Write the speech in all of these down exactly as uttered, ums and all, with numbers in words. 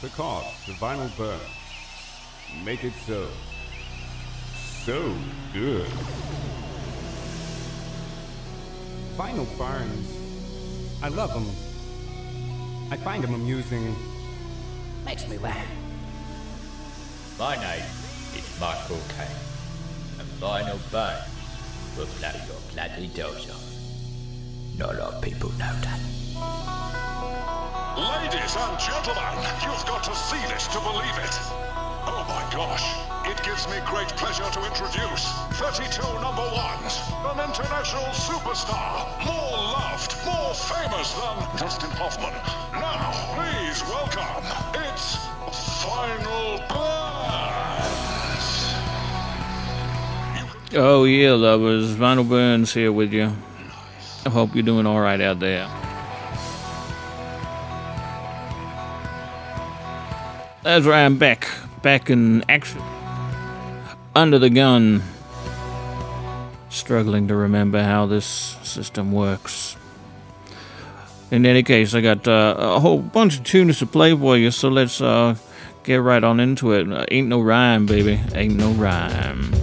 because the vinyl burns. Make it so. So good. Vinyl burns. I love them. I find them amusing. Makes me laugh. My name is Michael Caine, and vinyl burns will blow your bloody doors off. Not a lot of people know that. Ladies and gentlemen, you've got to see this to believe it. Oh my gosh, it gives me great pleasure to introduce thirty-two number ones, an international superstar, more loved, more famous than Dustin Hoffman. Now, please welcome, it's Vinyl Burns. Oh yeah, lovers, Vinyl Burns here with you. I hope you're doing all right out there. That's right, I'm back. Back in action. Under the gun. Struggling to remember how this system works. In any case, I got uh, a whole bunch of tunes to play for you, so let's uh, get right on into it. Uh, ain't no rhyme, baby. Ain't no rhyme.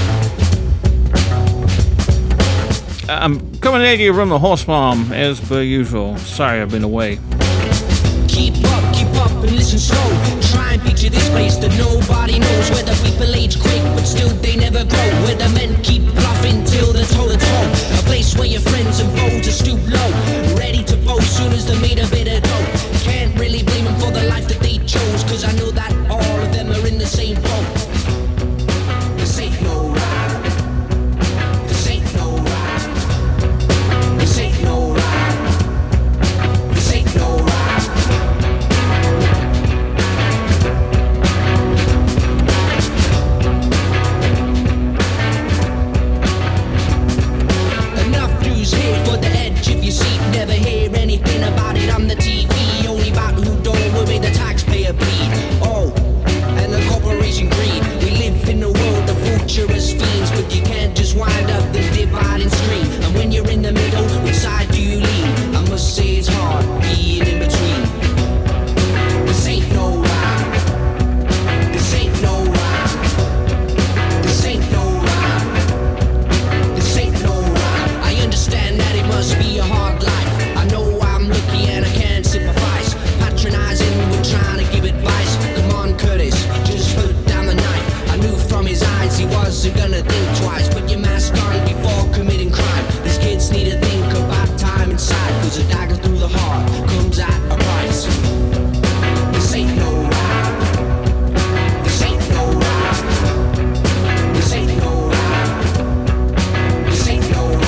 I'm coming at you from the horse farm, as per usual. Sorry I've been away. Keep up, keep up and listen slow. Try and picture this place that nobody knows, where the people age quick but still they never grow, where the men keep bluffing till they're toe to toe. A place where your friends and foes are stoop low, ready to boast soon as they made a bit of dough. Can't really blame them for the life that they chose, cause I know that all of them are in the same boat. This ain't no rhyme. This ain't no rhyme. This ain't no rhyme. This ain't no rhyme. Never hear anything about it on the T V, only about who don't worry the taxpayer bleed. Oh, and the corporation greed. We live in a world of futurist fiends, but you can't just wind up the dividing stream. And when you're in the middle, which side do you lean? I must say it's hard being in between. This ain't no rhyme. This ain't no rhyme. This ain't no rhyme. This ain't no rhyme. I understand that it must be a hard life. I know I'm lucky and I can't sympathize. Patronizing, we're trying to give advice. Come on, Curtis, just put down the knife. I knew from his eyes he wasn't gonna think twice. Put your mask on before committing crime. These kids need to think about time inside, cause a dagger through the heart comes at a price. This ain't no rhyme. This ain't no rhyme. This ain't no rhyme. This ain't no rhyme.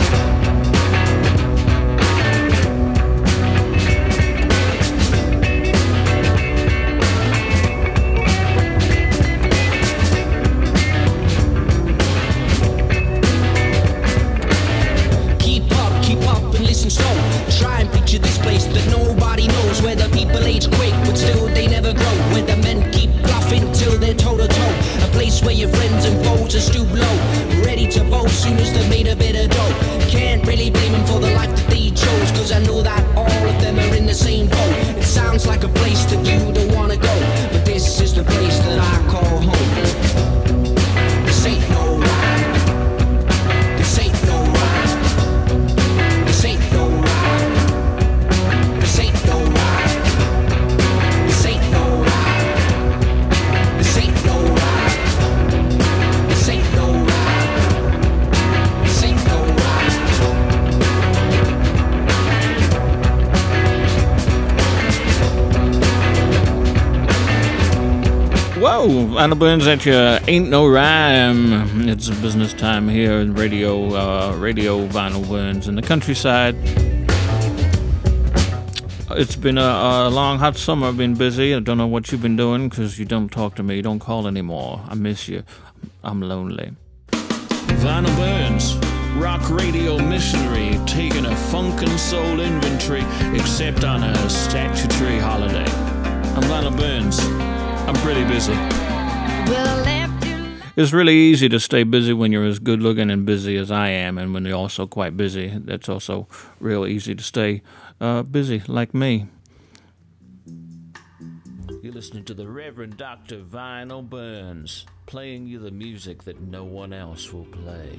Slow. Try and picture this place that nobody knows, where the people age quick but still they never grow, where the men keep bluffing till they're toe to toe. A place where your friends and foes are stoop low, ready to boast soon as they made a bit of dough. Can't really blame them for the life that they chose, cause I know that all of them are in the same boat. It sounds like a place that you don't wanna go, but this is the place that I call home. This ain't no rhyme. This ain't no rhyme. This ain't no rhyme. This ain't no rhyme. This ain't no rhyme. This ain't no rhyme. This ain't no rhyme. This ain't no rhyme. Whoa, Vinyl Burns at you. Ain't no rhyme. It's business time here in radio, uh, radio Vinyl Burns in the countryside. It's been a, a long, hot summer. I've been busy. I don't know what you've been doing because you don't talk to me. You don't call anymore. I miss you. I'm lonely. Vinyl Burns, rock radio missionary, taking a funk and soul inventory, except on a statutory holiday. I'm Vinyl Burns. I'm pretty busy. It's really easy to stay busy when you're as good looking and busy as I am, and when you're also quite busy. That's also real easy to stay uh, busy like me. listening to the Reverend Doctor Vinyl Burns, playing you the music that no one else will play.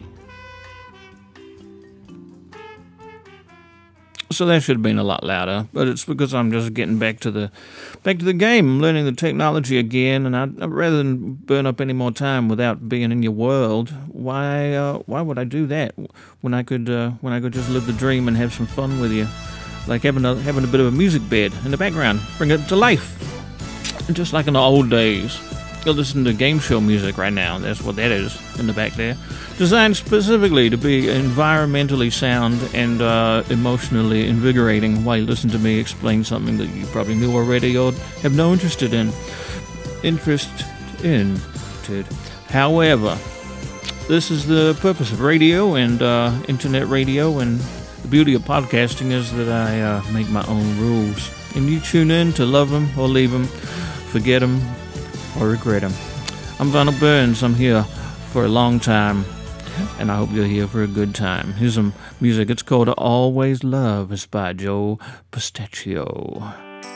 So that should have been a lot louder, but it's because I'm just getting back to the back to the game. I'm learning the technology again, and I'd, rather than burn up any more time without being in your world, why uh, why would I do that when I could uh, when I could just live the dream and have some fun with you, like having a having a bit of a music bed in the background, bring it to life, just like in the old days. You're listening to game show music right now. That's what that is in the back there. Designed specifically to be environmentally sound and uh, emotionally invigorating while you listen to me explain something that you probably knew already or have no interest in. Interest in. However, this is the purpose of radio and uh, internet radio, and the beauty of podcasting is that I uh, make my own rules. And you tune in to love them or leave them, forget them or regret them. I'm Vinyl Burns. I'm here for a long time, and I hope you're here for a good time. Here's some music. It's called Always Love. It's by Joe Pistachio.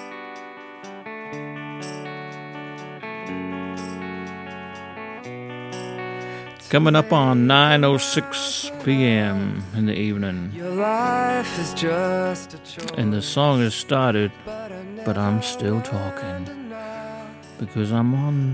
Coming up on nine oh six p.m. in the evening. Your life is just a choice. And the song has started, but I'm still talking. Because I'm on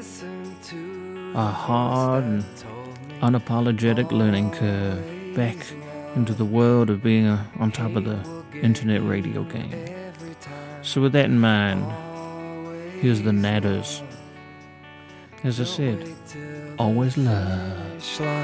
a hard and unapologetic learning curve back into the world of being a, on top of the internet radio game. So with that in mind, here's the Natters. As I said, always love.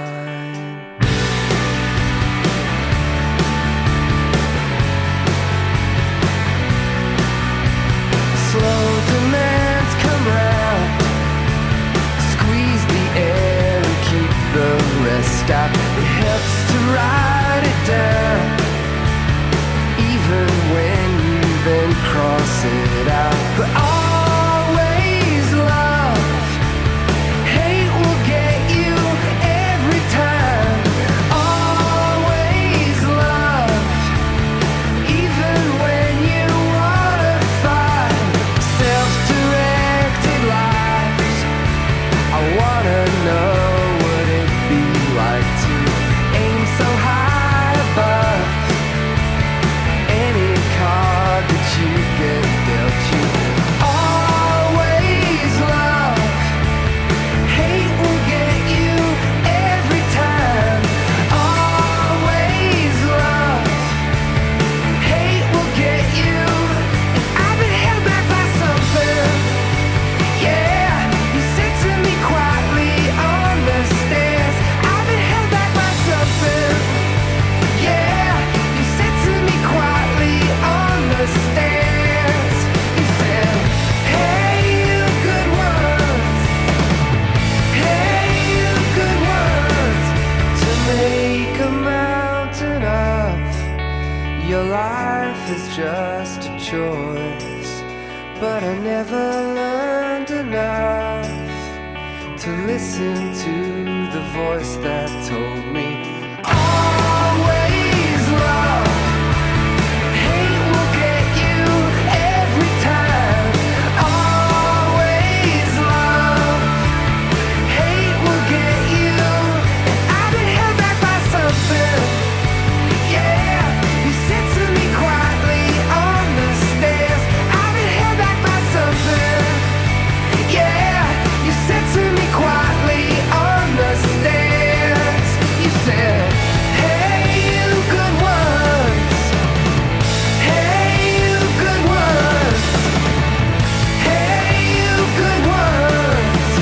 Slow demands come round, squeeze the air and keep the rest out. It helps to write it down, even when you then cross it out. But always love, hate will get you every time. Always love, even when you wanna fight. Self-directed lives, I wanna know what it'd be like to aim so high above any card that you get dealt you. Always love, hate will get you every time. Always love, hate will get you. And I've been held back by something. Yeah, you said to me quietly on the stairs. I've been held back by something. Yeah, you said to me quietly on the stairs. You said, hey, you good ones. Hey, you good ones. To make a mountain of your life is just a choice. But I never learned enough to listen to the voice that told me always love, hate will get you every time. Always love, hate will get you. And I've been held back by something. Yeah, you said to me quietly on the stairs. I've been held back by something. Yeah, you said to me quietly on the stairs. You said, hey, you good ones. Hey, you good ones. Hey, you good ones.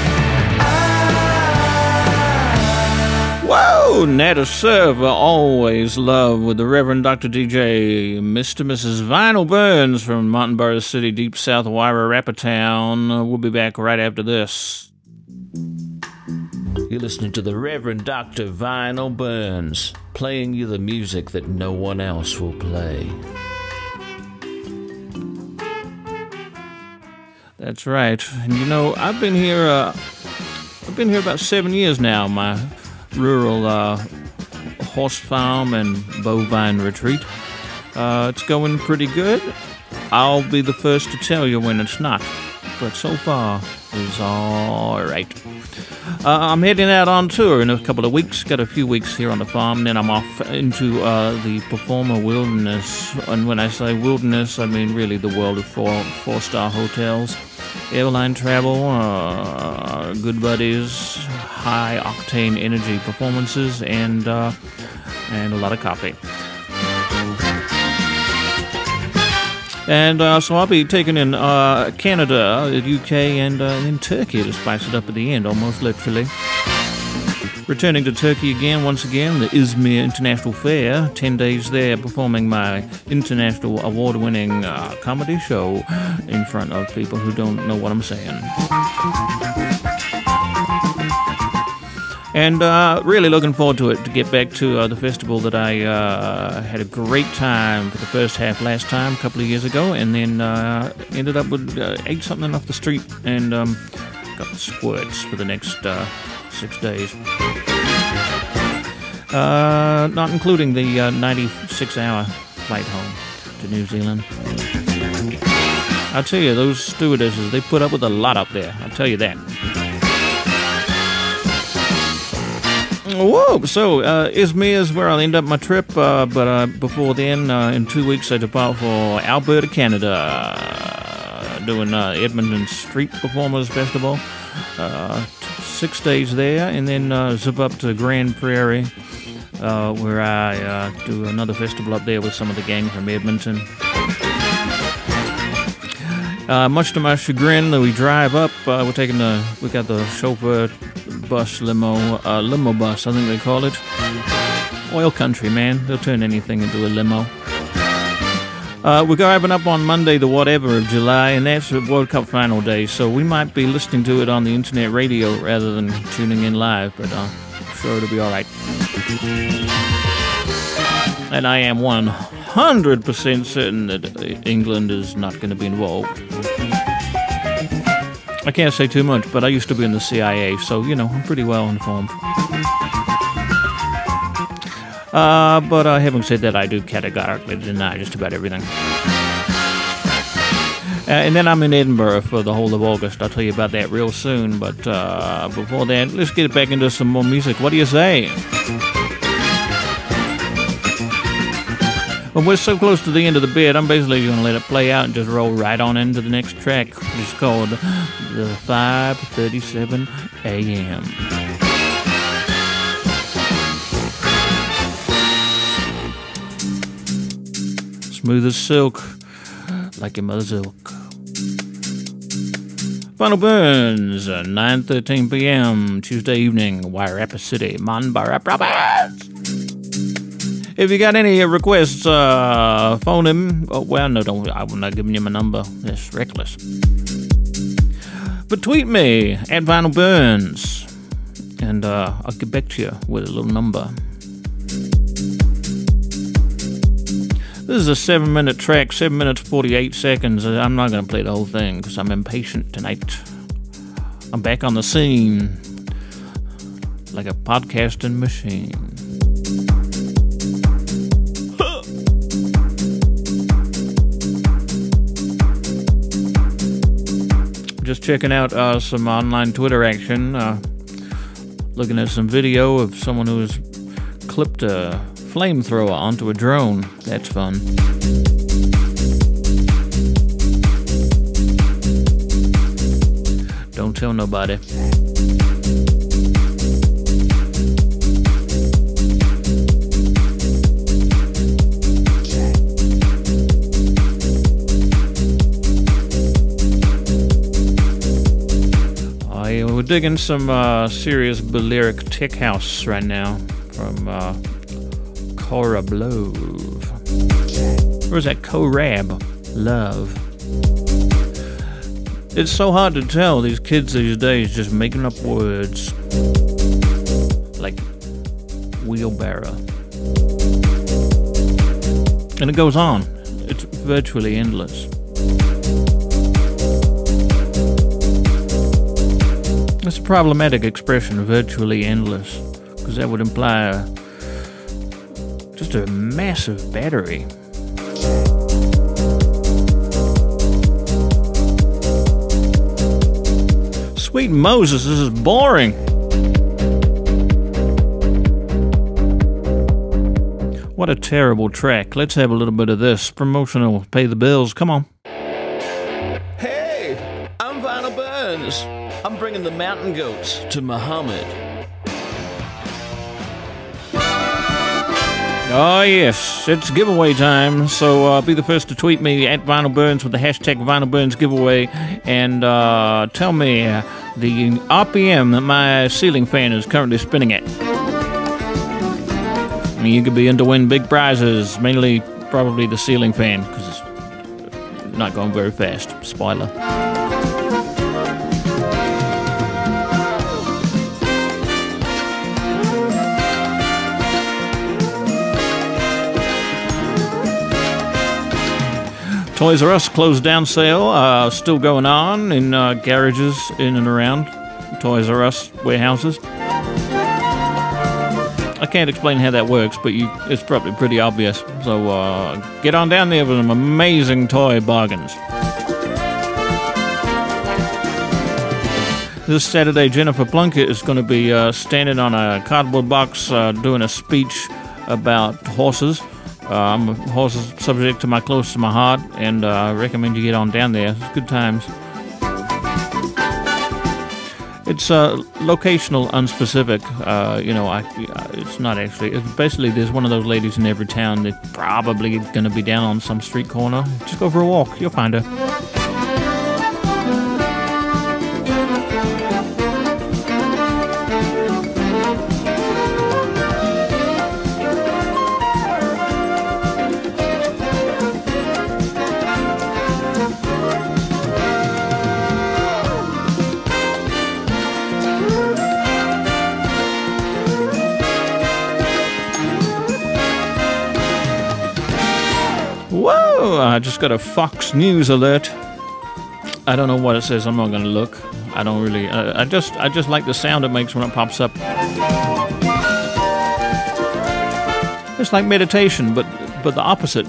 Ah. Whoa! Natter Server, always love with the Reverend Doctor D J, Mister and Missus Vinyl Burns from Montanboro City, deep south of Wairarapa Town. Uh, We'll be back right after this. You're listening to the Reverend Doctor Vinyl Burns, playing you the music that no one else will play. That's right. And you know, I've been here. Uh, I've been here about seven years now. My rural uh, horse farm and bovine retreat. Uh, it's going pretty good. I'll be the first to tell you when it's not. but so far it's all right. Uh, I'm heading out on tour in a couple of weeks. Got a few weeks here on the farm, then I'm off into uh, the Performer Wilderness. And when I say wilderness, I mean really the world of four four-star hotels, airline travel, uh, good buddies, high-octane energy performances, and uh, and a lot of coffee. And uh, so I'll be taking in uh, Canada, the U K, and uh, then Turkey to spice it up at the end, almost literally. Returning to Turkey again, once again, the Izmir International Fair. Ten days there, performing my international award-winning uh, comedy show in front of people who don't know what I'm saying. And uh, really looking forward to it, to get back to uh, the festival that I uh, had a great time for the first half last time, a couple of years ago, and then uh, ended up with, uh, ate something off the street and um, got the squirts for the next uh, six days. Uh, not including the uh, ninety-six hour flight home to New Zealand. I'll tell you, those stewardesses, they put up with a lot up there, I'll tell you that. Whoa! So, uh, Izmir is where I'll end up my trip, uh, but uh, before then, uh, in two weeks, I depart for Alberta, Canada, uh, doing uh, Edmonton Street Performers Festival. Uh, t- six days there, and then uh, zip up to Grand Prairie, uh, where I uh, do another festival up there with some of the gang from Edmonton. Uh, much to my chagrin, we drive up. Uh, we're taking the, we got the chauffeur bus limo, uh, limo bus, I think they call it. Oil country, man. They'll turn anything into a limo. Uh, we're driving up on Monday, the whatever of July, and that's the World Cup final day. So we might be listening to it on the internet radio rather than tuning in live, but uh, I'm sure it'll be all right. And I am one hundred percent certain that England is not going to be involved. I can't say too much, but I used to be in the C I A, so, you know, I'm pretty well informed. Uh, but uh, having said that, I do categorically deny just about everything. Uh, and then I'm in Edinburgh for the whole of August. I'll tell you about that real soon, but uh, before that, let's get back into some more music. What do you say? Well, we're so close to the end of the bit, I'm basically going to let it play out and just roll right on into the next track, which is called the five thirty-seven a.m. Smooth as silk, like your mother's ilk. Final Burns, nine thirteen p.m. Tuesday evening, Wairarapa City, Monbarra Province. If you got any requests, uh, phone him. Oh, well, no, don't. I'm not giving you my number. That's reckless. But tweet me at Vinyl Burns, and uh, I'll get back to you with a little number. This is a seven-minute track, seven minutes forty-eight seconds. I'm not going to play the whole thing because I'm impatient tonight. I'm back on the scene like a podcasting machine. Just checking out uh, some online Twitter action, uh, looking at some video of someone who has clipped a flamethrower onto a drone. That's fun. Don't tell nobody. We're digging some uh, serious Balearic tech house right now from uh, Korablove. Or is that Korab Love? It's so hard to tell. These kids these days just making up words like wheelbarrow. And it goes on. It's virtually endless. It's a problematic expression, virtually endless, because that would imply a, just a massive battery. Sweet Moses, this is boring. What a terrible track. Let's have a little bit of this. Promotional, pay the bills. Come on. Hey, I'm Vinyl Burns. I'm bringing the mountain goats to Muhammad. Oh, yes, it's giveaway time, so uh, be the first to tweet me at Vinyl Burns with the hashtag Vinyl Burns giveaway and uh, tell me uh, the R P M that my ceiling fan is currently spinning at. I mean, you could be in to win big prizes, mainly probably the ceiling fan, because it's not going very fast. Spoiler. Toys R Us closed down sale, uh, still going on in uh, garages in and around Toys R Us warehouses. I can't explain how that works, but you, it's probably pretty obvious. So uh, get on down there with some amazing toy bargains. This Saturday, Jennifer Plunkett is going to be uh, standing on a cardboard box uh, doing a speech about horses. Uh, I'm a horse subject to my close to my heart, and uh, I recommend you get on down there. It's good times. It's uh, locational, unspecific. Uh, you know, I, it's not actually. It's basically, there's one of those ladies in every town that's probably going to be down on some street corner. Just go for a walk. You'll find her. Whoa! I just got a Fox News alert. I don't know what it says. I'm not going to look. I don't really. I, I just. I just like the sound it makes when it pops up. It's like meditation, but but the opposite.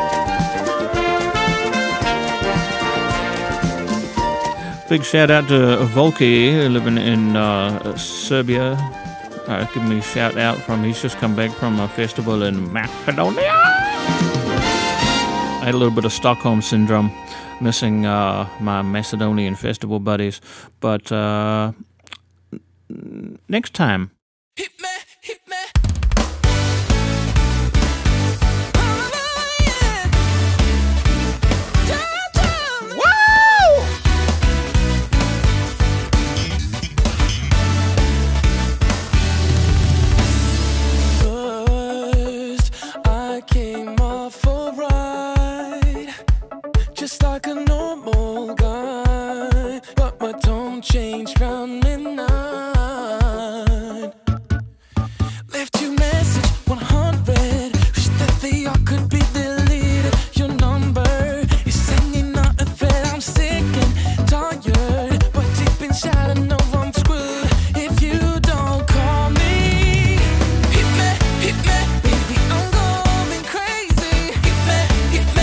Big shout out to Volky, living in uh, Serbia. Uh, give me a shout out from. He's just come back from a festival in Macedonia. I had a little bit of Stockholm syndrome, missing uh, my Macedonian festival buddies. But uh, next time. Hit me, hit me. Just like a normal guy, but my tone changed round midnight. Left you message one hundred. Wish that they all could be deleted. Your number is singing out a thread. I'm sick and tired, but deep inside I know I'm screwed. If you don't call me, hit me, hit me, baby, I'm going crazy. Hit me, hit me.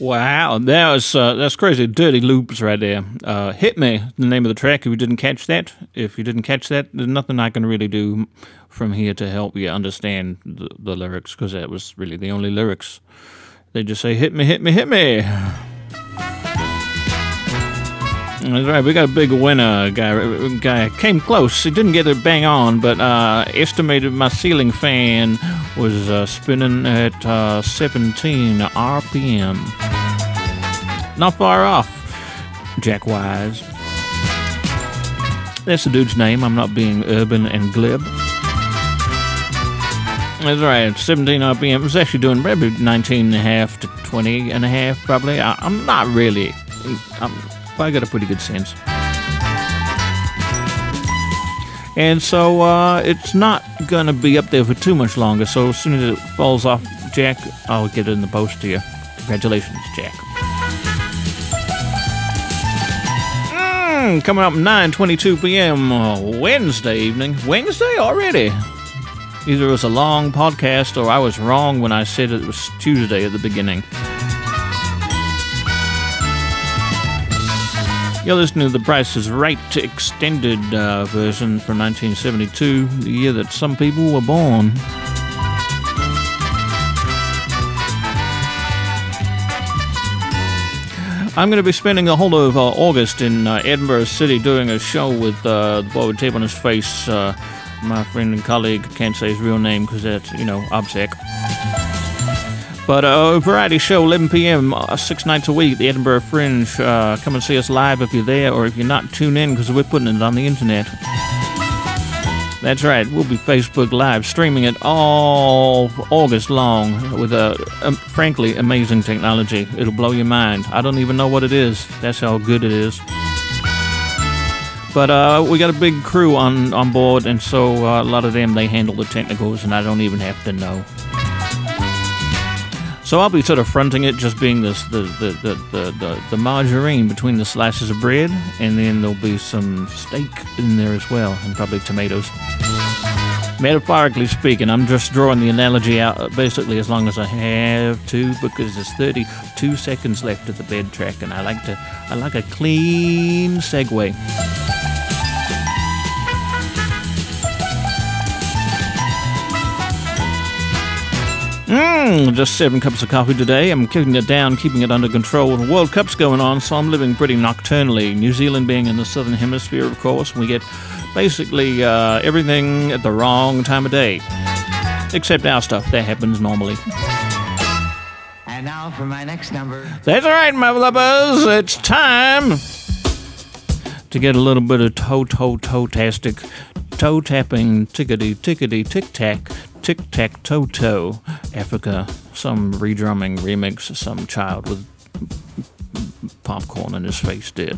Wow, that was uh, that's crazy. Dirty Loops right there. Uh, Hit Me, the name of the track. If you didn't catch that, if you didn't catch that, there's nothing I can really do from here to help you understand the, the lyrics, because that was really the only lyrics. They just say, hit me, hit me, hit me. That's right, we got a big winner. Guy, guy came close. He didn't get it bang on, but uh, estimated my ceiling fan was uh, spinning at uh, seventeen R P M. Not far off, Jack Wise. That's the dude's name. I'm not being urban and glib. That's right, seventeen R P M. It was actually doing maybe nineteen and a half to twenty and a half, probably. I, I'm not really. I'm, I got a pretty good sense. And so uh, it's not going to be up there for too much longer. So as soon as it falls off, Jack, I'll get it in the post to you. Congratulations, Jack. Mm, coming up nine twenty-two p.m. Uh, Wednesday evening. Wednesday already? Either it was a long podcast or I was wrong when I said it was Tuesday at the beginning. You're listening to The Price is Right extended uh, version from nineteen seventy-two, the year that some people were born. I'm going to be spending the whole of uh, August in uh, Edinburgh City doing a show with uh, the boy with tape on his face, uh, my friend and colleague. Can't say his real name because that's, you know, obsec. But uh, a variety show, eleven p.m., uh, six nights a week, the Edinburgh Fringe. Uh, come and see us live if you're there, or if you're not, tune in because we're putting it on the internet. That's right, we'll be Facebook Live, streaming it all August long with, uh, um, frankly, amazing technology. It'll blow your mind. I don't even know what it is. That's how good it is. But uh, we got a big crew on, on board, and so uh, a lot of them, they handle the technicals, and I don't even have to know. So I'll be sort of fronting it, just being this, the, the, the, the, the, the margarine between the slices of bread, and then there'll be some steak in there as well, and probably tomatoes. Metaphorically speaking, I'm just drawing the analogy out basically as long as I have to, because there's thirty-two seconds left of the bed track, and I like to, I like a clean segue. Mmm, just seven cups of coffee today. I'm keeping it down, keeping it under control. The World Cup's going on, so I'm living pretty nocturnally. New Zealand being in the southern hemisphere, of course, we get basically uh, everything at the wrong time of day. Except our stuff. That happens normally. And now for my next number. That's right, my lovers. It's time to get a little bit of toe-toe-toe-tastic, toe-tapping, tickety-tickety, tic-tac, tic-tac-toe-toe, Africa, some redrumming remix some child with popcorn in his face did.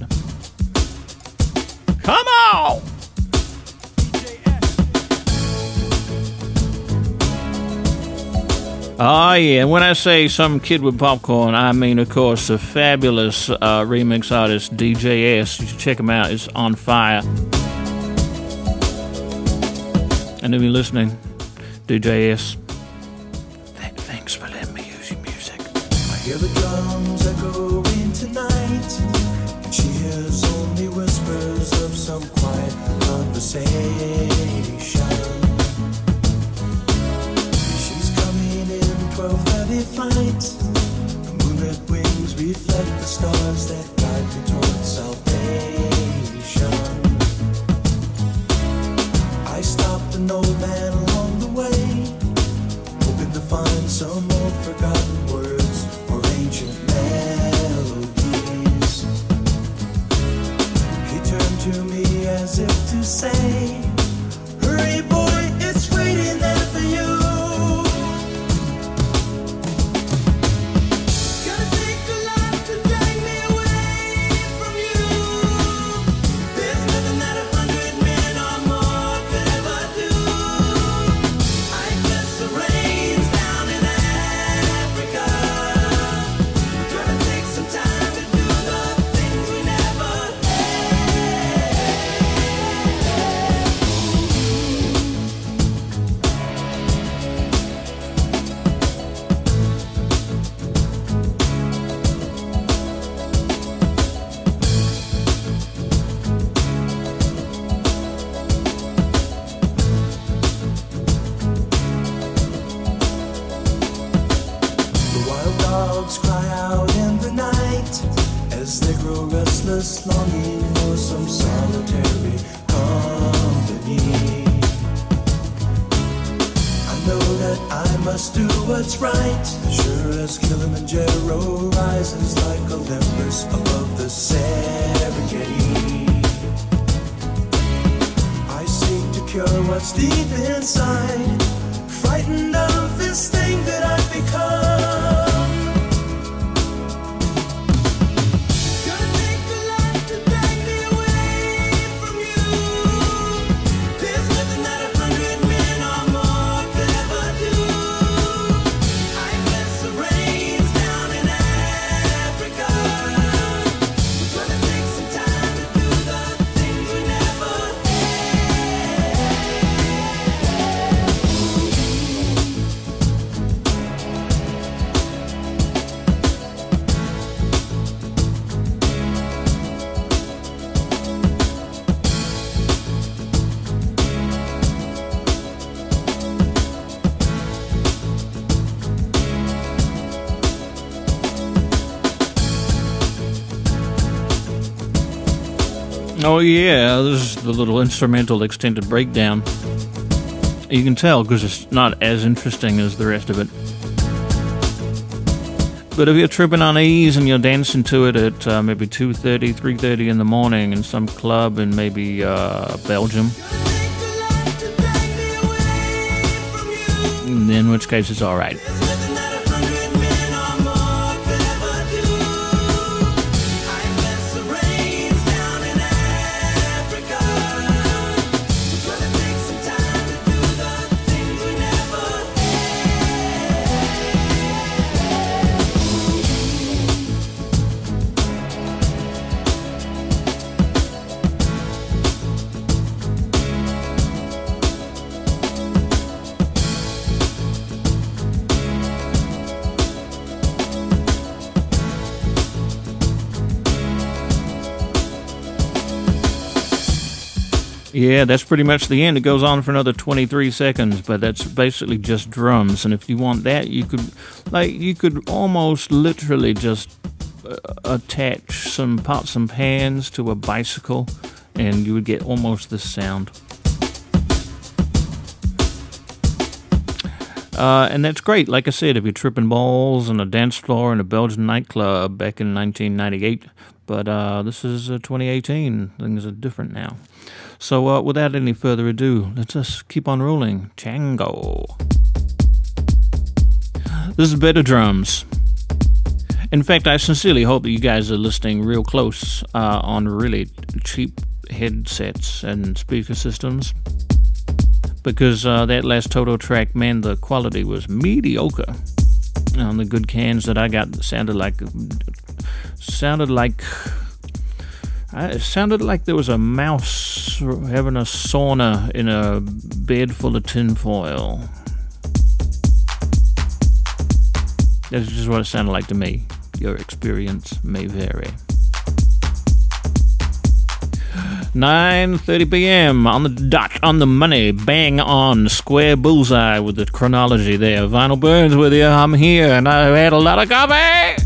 Come on! Oh yeah, and when I say some kid with popcorn, I mean, of course, the fabulous uh, remix artist D J S. You should check him out, it's on fire. And if you're listening, D J S, th- thanks for letting me use your music. I hear the drums echoing tonight, and she hears only whispers of some quiet conversation. She's coming in twelve thirty flight. The moonlit wings reflect the stars that guide me towards salvation. I stopped an old man along the way, hoping to find some old forgotten words or ancient melodies. He turned to me as if to say, hurry boy, it's waiting there for you. Gonna take a lot to drag me away from you. There's nothing that a hundred men or more could ever do. I guess the rain's down in just longing for some solitary company. I know that I must do what's right, sure as Kilimanjaro rises like Olympus above the Serengeti. I seek to cure what's deep inside, frightened of this thing that I've become. Oh yeah, this is the little instrumental extended breakdown. You can tell because it's not as interesting as the rest of it. But if you're tripping on ease and you're dancing to it at uh, maybe two thirty, three thirty in the morning in some club in maybe uh, Belgium, in which case it's alright. Yeah, that's pretty much the end. It goes on for another twenty-three seconds, but that's basically just drums. And if you want that, you could, like, you could almost literally just uh, attach some pots and pans to a bicycle, and you would get almost this sound. Uh, and that's great. Like I said, if you're tripping balls on a dance floor in a Belgian nightclub back in nineteen ninety-eight, but uh, this is uh, twenty eighteen. Things are different now. So uh, without any further ado, let's just keep on rolling. Django. This is Better Drums. In fact, I sincerely hope that you guys are listening real close uh, on really cheap headsets and speaker systems. Because uh, that last Toto track, man, the quality was mediocre. On the good cans that I got, sounded like... Sounded like... It sounded like there was a mouse having a sauna in a bed full of tinfoil. That's just what it sounded like to me. Your experience may vary. nine thirty p.m. on the dot, on the money, bang on, square bullseye with the chronology there. Vinyl Burns with you, I'm here, and I've had a lot of coffee!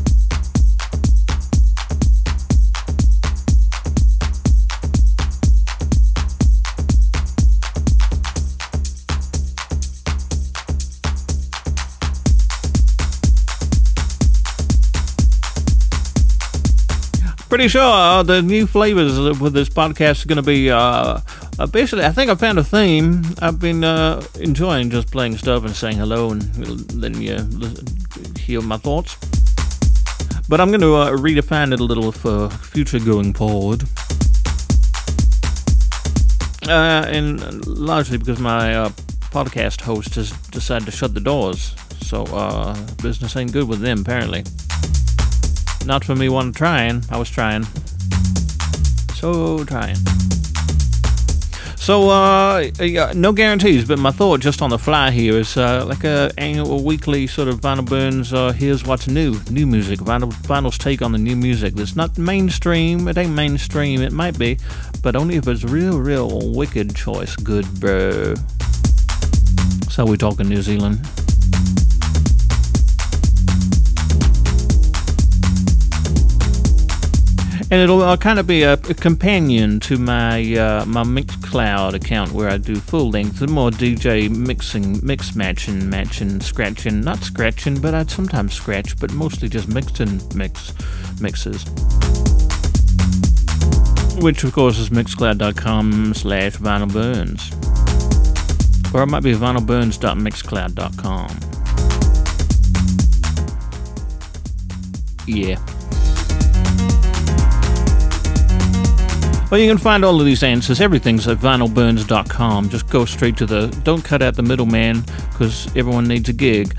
Pretty sure the new flavors with this podcast are going to be uh, uh, basically, I think I found a theme. I've been uh, enjoying just playing stuff and saying hello and letting you hear my thoughts. But I'm going to uh, redefine it a little for future going forward. Uh, and largely because my uh, podcast host has decided to shut the doors. So uh, business ain't good with them, apparently. Not for me one trying. I was trying. So trying. So, uh, no guarantees, but my thought just on the fly here is uh, like a annual, weekly sort of Vinyl Burns, uh, here's what's new. New music. Vinyl, Vinyl's take on the new music. That's not mainstream. It ain't mainstream. It might be, but only if it's real, real wicked choice. Good, bro. So we talking New Zealand. And it'll uh, kind of be a, a companion to my uh, my Mixcloud account where I do full length and more D J mixing, mix matching, matching, scratching, not scratching, but I'd sometimes scratch, but mostly just mixing mix mixes. Which of course is mixcloud.com slash vinylburns. Or it might be vinylburns dot mixcloud dot com. Yeah. Well, you can find all of these answers. Everything's at vinylburns dot com. Just go straight to the... Don't cut out the middleman, because everyone needs a gig.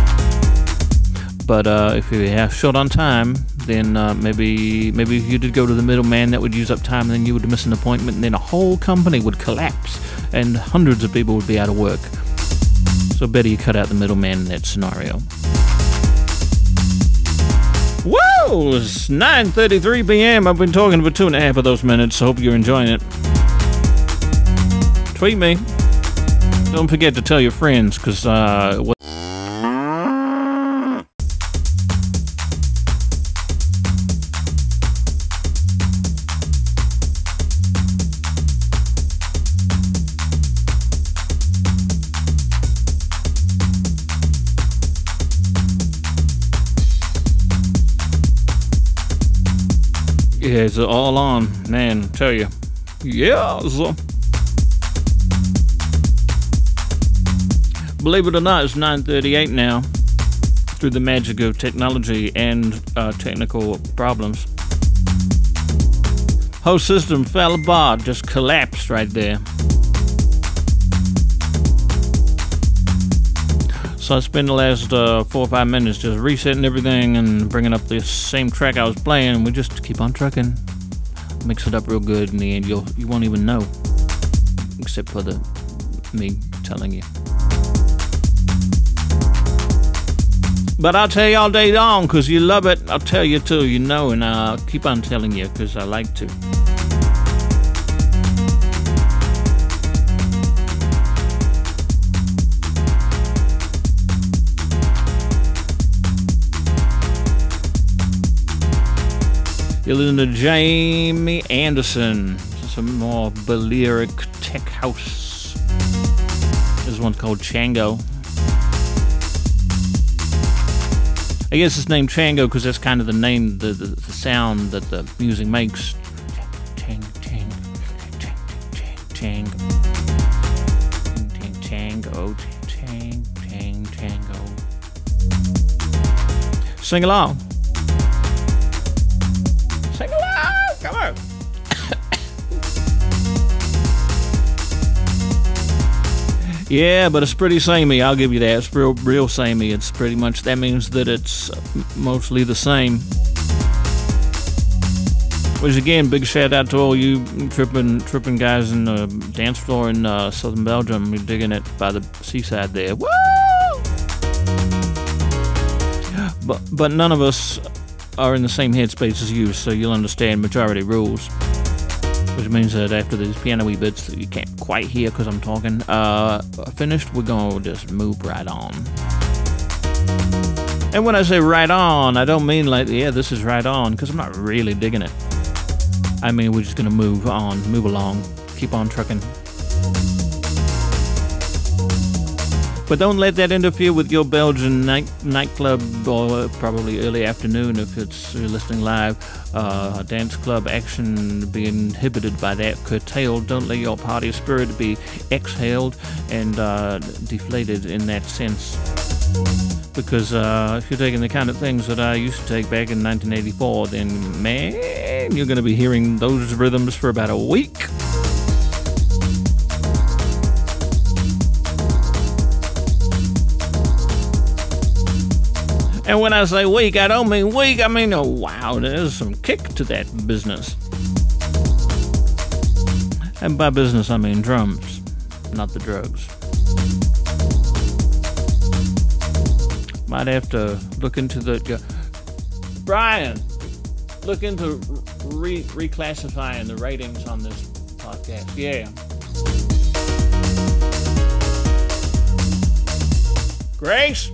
But uh, if you have short on time, then uh, maybe maybe if you did go to the middleman, that would use up time, and then you would miss an appointment, and then a whole company would collapse, and hundreds of people would be out of work. So better you cut out the middleman in that scenario. Whoa! It's nine thirty-three p.m. I've been talking for two and a half of those minutes. I hope you're enjoying it. Tweet me. Don't forget to tell your friends, because uh, what yeah, it's all on, man, tell you. Yes. Believe it or not, it's nine thirty-eight now. Through the magic of technology and uh, technical problems. Whole system fell apart, just collapsed right there. So I spent the last uh, four or five minutes just resetting everything and bringing up the same track I was playing, and we just keep on trucking. Mix it up real good in the end. You'll you won't even know, except for the me telling you. But I'll tell you all day long because you love it. I'll tell you till you know, and I'll keep on telling you because I like to. You're listening to Jamie Anderson. Some more Balearic tech house. This one's called Chango. I guess it's named Chango because that's kind of the name, the, the, the sound that the music makes. Chang, chang, chang, chang, chang, chang, chango, chang, chang, chango. Sing along. Sing along! Come on! Yeah, but it's pretty samey, I'll give you that. It's real, real samey. It's pretty much, that means that it's mostly the same. Which again, big shout out to all you tripping tripping guys in the dance floor in uh, southern Belgium. You're digging it by the seaside there. Woo! But, but none of us are in the same headspace as you, so you'll understand majority rules. Which means that after these piano-y bits that you can't quite hear because I'm talking, uh, finished, we're gonna just move right on. And when I say right on, I don't mean like, yeah, this is right on, because I'm not really digging it. I mean, we're just gonna move on, move along, keep on trucking. But don't let that interfere with your Belgian night nightclub, or probably early afternoon if it's you're listening live. Uh, dance club action be inhibited by that, curtailed. Don't let your party spirit be exhaled and uh, deflated in that sense. Because uh, if you're taking the kind of things that I used to take back in nineteen eighty-four, then man, you're going to be hearing those rhythms for about a week. And when I say weak, I don't mean weak, I mean, oh wow, there's some kick to that business. And by business, I mean drums, not the drugs. Might have to look into the... Uh, Brian, look into re- reclassifying the ratings on this podcast. Yeah. Grace?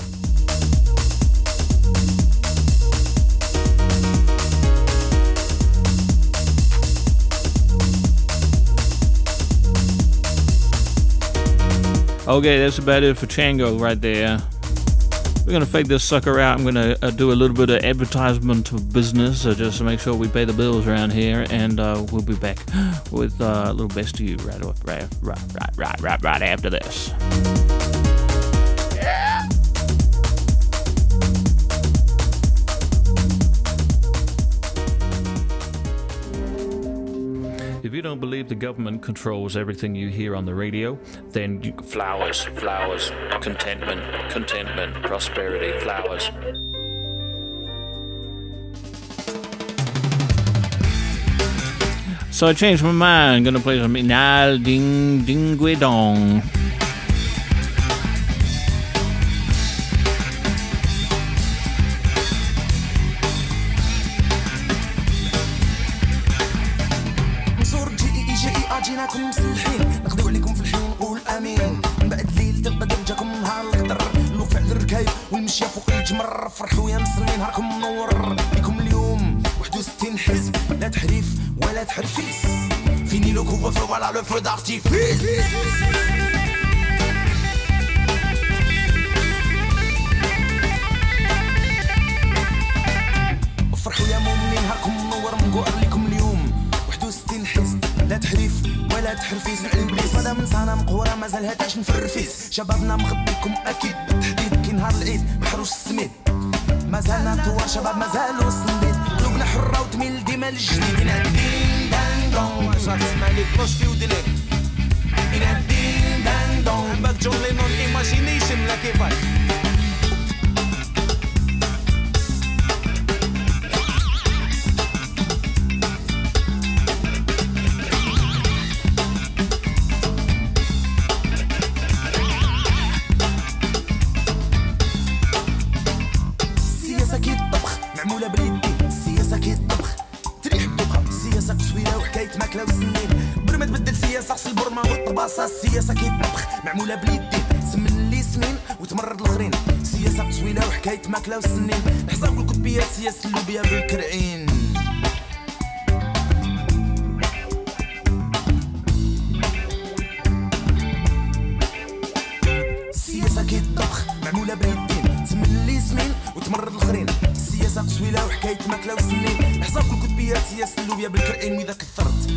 Okay, that's about it for Chango right there. We're going to fake this sucker out. I'm going to uh, do a little bit of advertisement of business uh, just to make sure we pay the bills around here. And uh, we'll be back with uh, a little best of you right, right, right, right, right, right, right after this. Yeah. If you don't believe the government controls everything you hear on the radio, then you... Flowers, flowers, contentment, contentment, prosperity, flowers. So I changed my mind. I'm gonna play some Inal Ding Dinguidong. جيناكم مسلحين نقضيو عليكم في الحين ونقول امين من بعد ليل تبقى درجاكم نهار القدر الوقفه على الركايب والمشيه فوق الجمر فرحوا يا مسلمين نهاركم منور ليكم اليوم واحد وستين حزب لا تحريف ولا تحرفيس فيني لو كوفر فو على لو فو دارتيفيس فرحوا يا مؤمنين نهاركم منور منقور ليكم اليوم واحد وستين حزب لا تحريف ولا تحرفيس مع البليس مادام نسانا مقهوره مازالها تعشن في الرفيس شبابنا مغبيكم اكيد بالتحديد كي نهار العيد محروش السميد مازالنا طوار شباب مازالوا الصنديد قلوبنا حره وتميل ديما للجديد ينادين دان دون جات تسمع ليك واش في ودنك ينادين دان دون باك جون لينون ايماجينيشن لا كيفاش السياسة كيطبخ معمولة باليدين سمن اللي سمين وتمرد الاخرين سياسة قصويلة وحكاية ماكلة والسنين نحزر كل كتبيات سياسة اللوبيا بالكرعين السياسة كيطبخ معمولة باليدين سمن اللي سمين وتمرد الاخرين السياسة قصويلة وحكاية ماكلة والسنين نحزر كل كتبيات سياسة اللوبيا بالكرعين واذا كثرت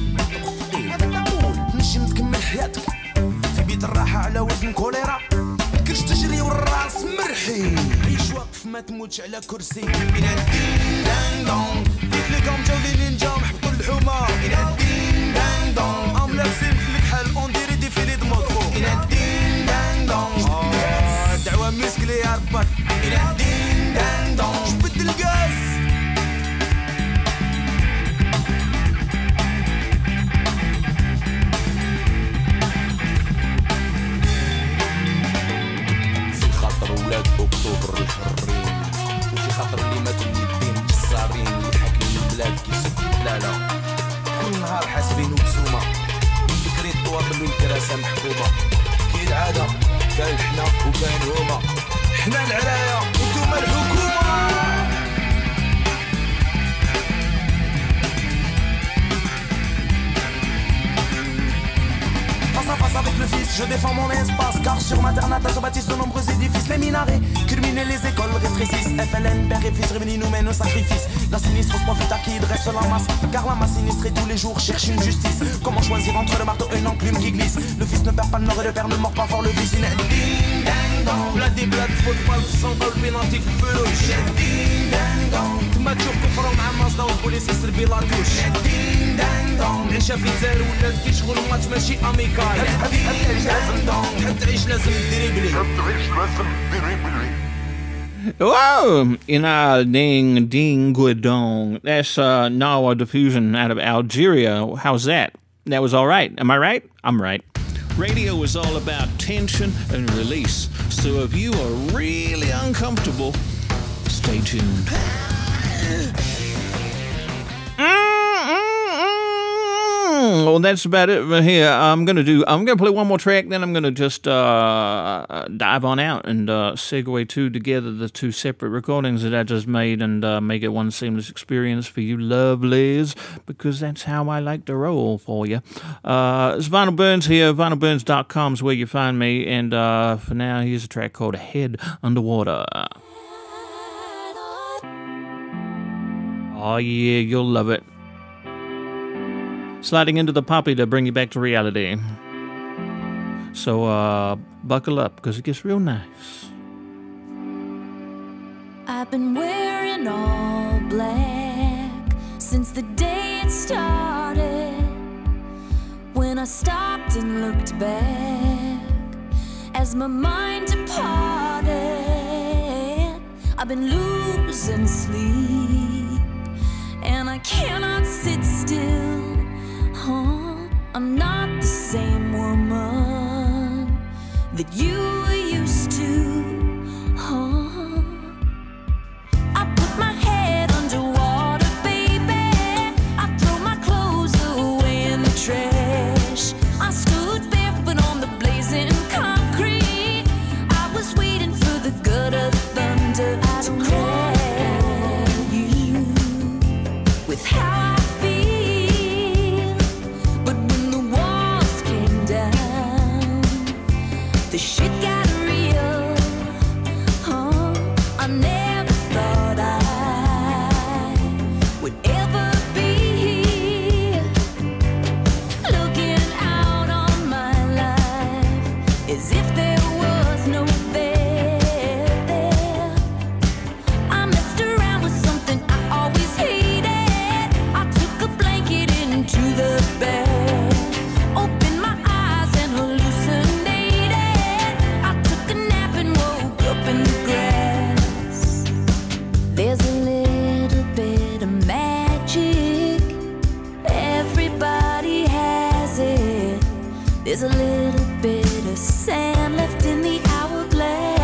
تنجم تكمل حياتك بيت الراحة على وزن كوليرا كرش تجري والراس مرحي عيش واقف ما تموتش على كرسي ينادين دان دون قلت لكم جاولين نجاو محبطوا الحومة ينادين دان دون ام لابسين في الكحل اون ديري ديفيلي دموطرو ينادين دان دون دعوة مسكلي يا ربك ينادين دان دون جبد القاس ولاد اكتوبر الحرين وفي خاطر اللي ماتوا اليدين جزارين اللي حاكمين البلاد كيسبوا البلالة كل نهار حاسبين وبسومة من بكري الطوابل والكراسة محكومة كي العادة كاين حنا وكاين هما حنا العراية وانتوما الحكومة Face avec le fils, je défends mon espace. Car sur ma terre natale se bâtissent de nombreux édifices. Les minarets, culminent les écoles rétrécissent. F L N, père et fils, réunis nous mènent au sacrifice. La sinistre profite à qui dresse la masse. Car la masse sinistrée tous les jours cherche une justice. Comment choisir entre le marteau et une enclume qui glisse? Le fils ne perd pas le nord et le père ne mord pas fort le fils. Il est ding dang dong. La déblade, football, sans ball, pénalty, felouche. Ding dang dong. ما تشوف كفروا مع مصدر والبوليس يسربي لاطوش. دين دان دون عيشة في الجزائر ولات كي شغل ماتش ماشي اميكال. لازم دون حب تعيش لازم دريبلي. حب تعيش لازم دريبلي. Whoa! Inal Ding Dinguidong. That's uh, Nawa Diffusion out of Algeria. How's that? That was all right. Am I right? I'm right. Radio is all about tension and release. So if you are really uncomfortable, stay tuned. Mm, well, that's about it for here. I'm gonna do. I'm gonna play one more track, then I'm gonna just uh, dive on out and uh, segue two together the two separate recordings that I just made and uh, make it one seamless experience for you lovelies, because that's how I like to roll for you. Uh, it's Vinyl Burns here. vinyl burns dot com is where you find me. And uh, for now, here's a track called Head Underwater. Oh yeah, you'll love it. Sliding into the poppy to bring you back to reality. So uh, buckle up, because it gets real nice. I've been wearing all black since the day it started. When I stopped and looked back as my mind departed, I've been losing sleep and I cannot sit still. Oh, I'm not the same woman that you were used to. Oh, I put my head underwater, baby. I throw my clothes away in the trash. I stood barefoot on the blazing concrete. I was waiting for the gutter thunder to crash you with how I feel. But when the walls came down, the shit got real. Oh, I never thought I would ever be here, looking out on my life as if there was no there there. I messed around with something I always hated. I took a blanket into the bed, opened my eyes and hallucinated. I took a nap and woke up in the grass. There's a little bit of magic, everybody has it. There's a little bit of sand left in the hourglass.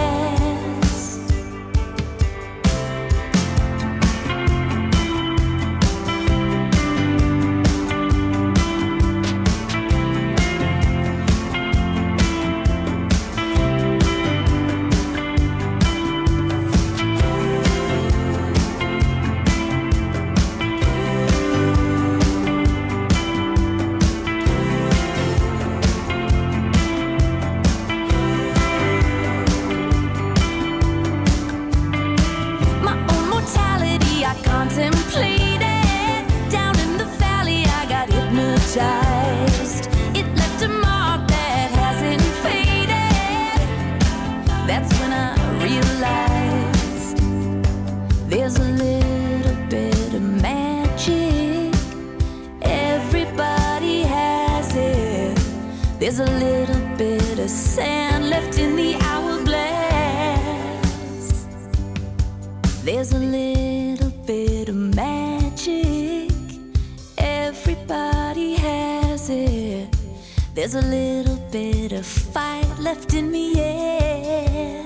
My own mortality I contemplated. Down in the valley I got hypnotized. It left a mark that hasn't faded. That's when I realized there's a little bit of magic, everybody has it. There's a little bit of sand left in the hourglass. There's a little bit of magic, everybody has it. There's a little bit of fight left in me yet.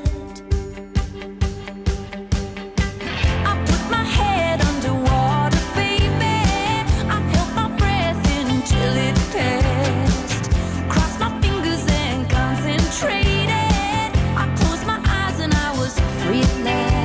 I put my head underwater, baby. I held my breath until it passed. Crossed my fingers and concentrated. I closed my eyes and I was free at last.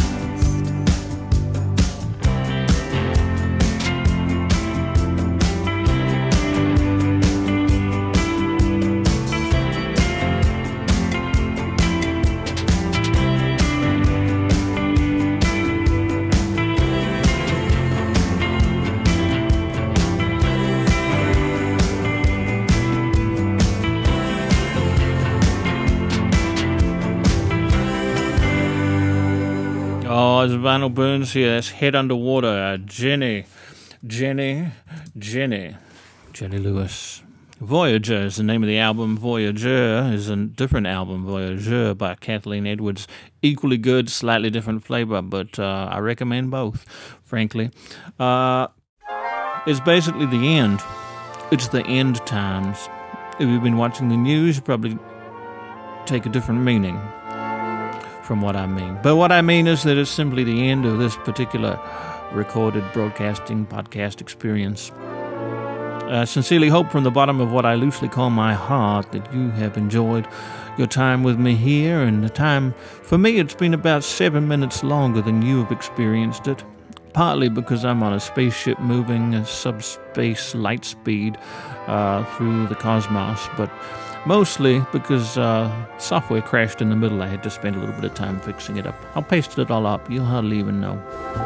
Oh, it's Vinyl Burns here. That's Head Underwater. Uh, Jenny, Jenny, Jenny, Jenny Lewis. Voyager is the name of the album. Voyager is a different album, Voyager, by Kathleen Edwards. Equally good, slightly different flavor, but uh, I recommend both, frankly. Uh, it's basically the end. It's the end times. If you've been watching the news, you probably take a different meaning from what I mean. But what I mean is that it's simply the end of this particular recorded broadcasting podcast experience. I sincerely hope from the bottom of what I loosely call my heart that you have enjoyed your time with me here, and the time, for me, it's been about seven minutes longer than you have experienced it. Partly because I'm on a spaceship moving at subspace light speed uh, through the cosmos, but mostly because uh, software crashed in the middle. I had to spend a little bit of time fixing it up. I'll paste it all up. You'll hardly even know.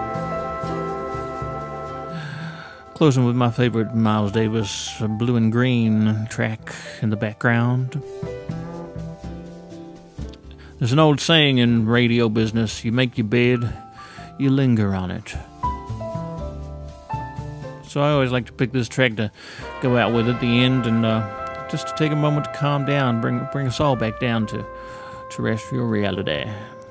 Closing with my favorite Miles Davis Blue and Green track in the background. There's an old saying in radio business, you make your bed, you linger on it. So I always like to pick this track to go out with at the end, and uh, just to take a moment to calm down, bring bring us all back down to terrestrial reality.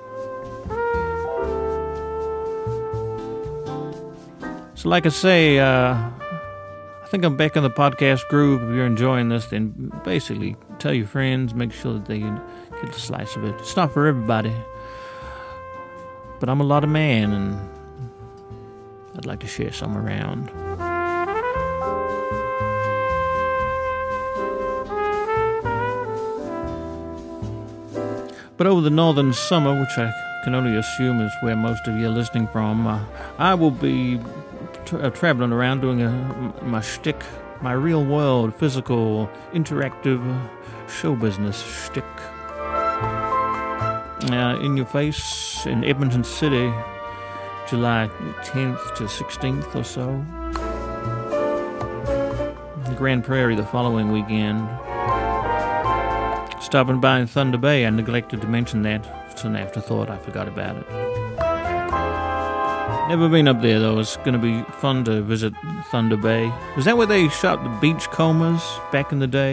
So like I say, uh, I think I'm back in the podcast groove. If you're enjoying this, then basically tell your friends, make sure that they can get a slice of it. It's not for everybody, but I'm a lot of man, and I'd like to share some around. But over the northern summer, which I can only assume is where most of you are listening from, uh, I will be tra- uh, traveling around doing a, my shtick, my real-world, physical, interactive show business shtick. Uh, in your face in Edmonton City, July tenth to sixteenth or so. Grand Prairie the following weekend. Stopping by in Thunder Bay, I neglected to mention that. It's an afterthought, I forgot about it. Never been up there though, it's going to be fun to visit Thunder Bay. Was that where they shot the Beachcombers back in the day?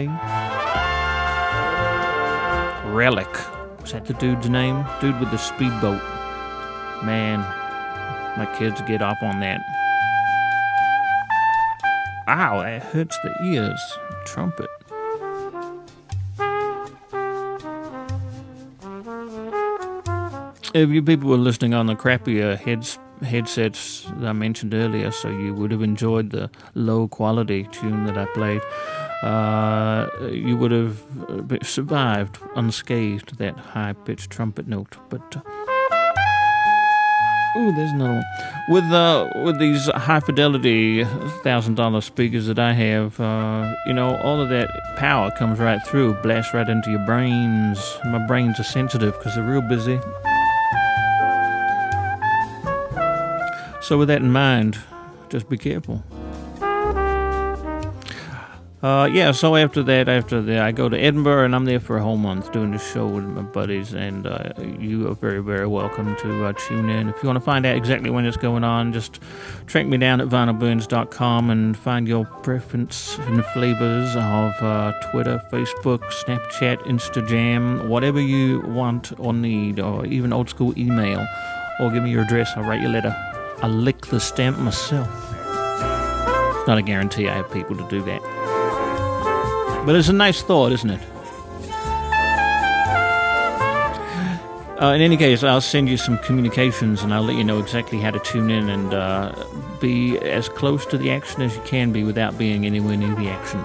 Relic. Was that the dude's name? Dude with the speedboat. Man, my kids get off on that. Ow, that hurts the ears. Trumpet. If you people were listening on the crappier heads, headsets that I mentioned earlier, so you would have enjoyed the low quality tune that I played, uh, you would have survived unscathed that high-pitched trumpet note. But uh, ooh, there's another one. With uh, with these high-fidelity thousand dollar speakers that I have, uh, you know, all of that power comes right through, blasts right into your brains. My brains are sensitive because they're real busy. So with that in mind, just be careful. Uh, yeah, so after that, after that, I go to Edinburgh, and I'm there for a whole month doing the show with my buddies, and uh, you are very, very welcome to uh, tune in. If you want to find out exactly when it's going on, just track me down at vinyl burns dot com and find your preference and flavors of uh, Twitter, Facebook, Snapchat, Instagram, whatever you want or need, or even old school email, or give me your address, I'll write you a letter. I'll lick the stamp myself. It's not a guarantee I have people to do that. But it's a nice thought, isn't it? Uh, in any case, I'll send you some communications, and I'll let you know exactly how to tune in and uh, be as close to the action as you can be without being anywhere near the action.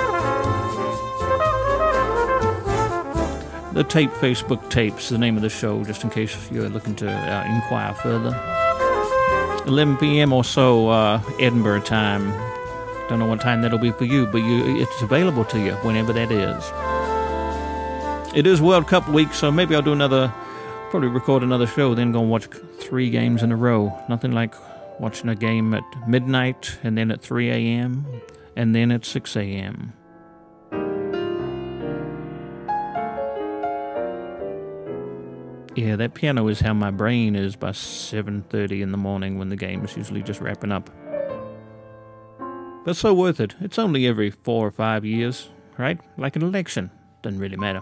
The Tape Facebook Tapes, the name of the show, just in case you're looking to uh, inquire further. eleven p.m. or so, uh, Edinburgh time. Don't know what time that'll be for you, but you, it's available to you whenever that is. It is World Cup week, so maybe I'll do another, probably record another show, then go and watch three games in a row. Nothing like watching a game at midnight, and then at three a.m., and then at six a.m. Yeah, that piano is how my brain is by seven thirty in the morning when the game is usually just wrapping up. But so worth it. It's only every four or five years, right? Like an election. Doesn't really matter.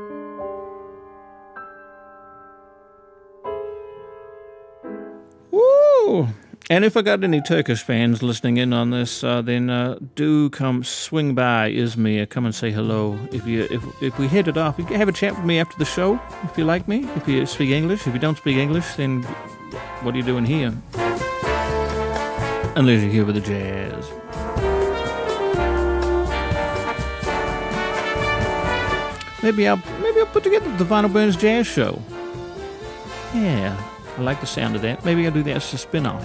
Woo! And if I got any Turkish fans listening in on this, uh, then uh, do come swing by Izmir. Come and say hello. If you if if we hit it off, you can have a chat with me after the show. If you like me, if you speak English. If you don't speak English, then what are you doing here? Unless you're here with the jazz. Maybe I'll maybe I'll put together the Vinyl Burns Jazz Show. Yeah, I like the sound of that. Maybe I'll do that as a spin-off.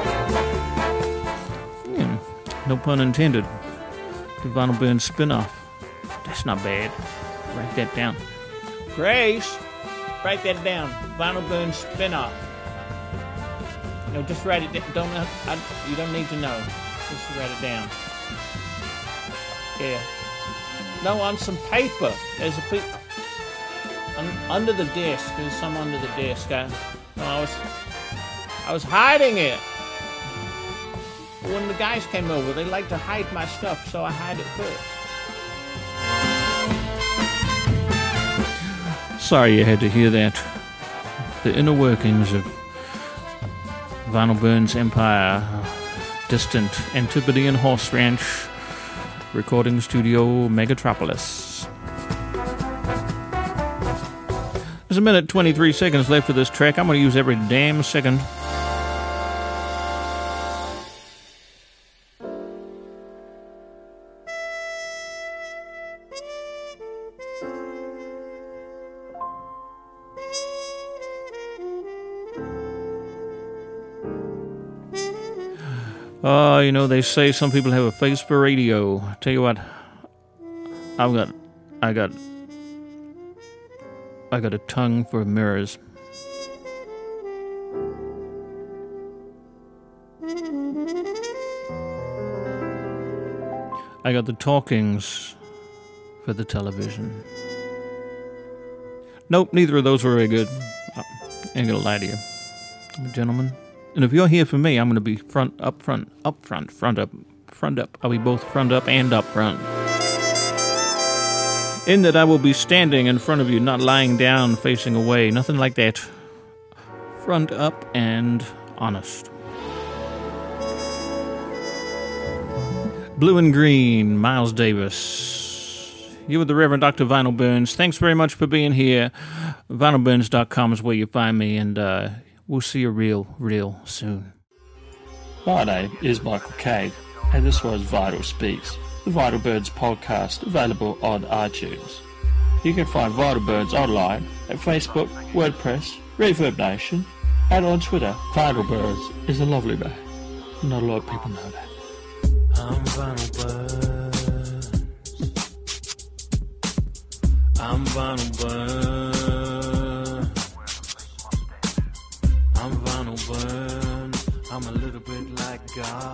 Yeah, no pun intended. The Vinyl Burns spin-off. That's not bad. Write that down. Grace, write that down. Vinyl Burns spin-off. No, just write it down. Don't I, you don't need to know. Just write it down. Yeah. No, on some paper. There's a piece un, under the desk. There's some under the desk. I, no, I was, I was hiding it. When the guys came over, they like to hide my stuff, so I hide it first. Sorry you had to hear that. The inner workings of Vinyl Burns Empire, distant Antipodean Horse Ranch, recording studio Megatropolis. There's a minute twenty-three seconds left of this track. I'm going to use every damn second. Oh, uh, you know, they say some people have a face for radio. I tell you what, I've got, I got, I got a tongue for mirrors. I got the talkings for the television. Nope, neither of those were very good. I ain't gonna lie to you. I'm a gentleman. And if you're here for me, I'm going to be front, up front, up front, front up, front up. I'll be both front up and up front. In that I will be standing in front of you, not lying down, facing away. Nothing like that. Front up and honest. Blue and Green, Miles Davis. You with the Reverend Doctor Vinyl Burns. Thanks very much for being here. vinyl burns dot com is where you find me, and uh, we'll see you real, real soon. My name is Michael Caine, and this was Vital Speaks, the Vital Burns podcast, available on iTunes. You can find Vital Burns online at Facebook, WordPress, Reverb Nation, and on Twitter. Vital Burns is a lovely man. Not a lot of people know that. I'm Vinyl Burns. I'm Vinyl Burns. I'm Vinyl Burns. I'm a little bit like God.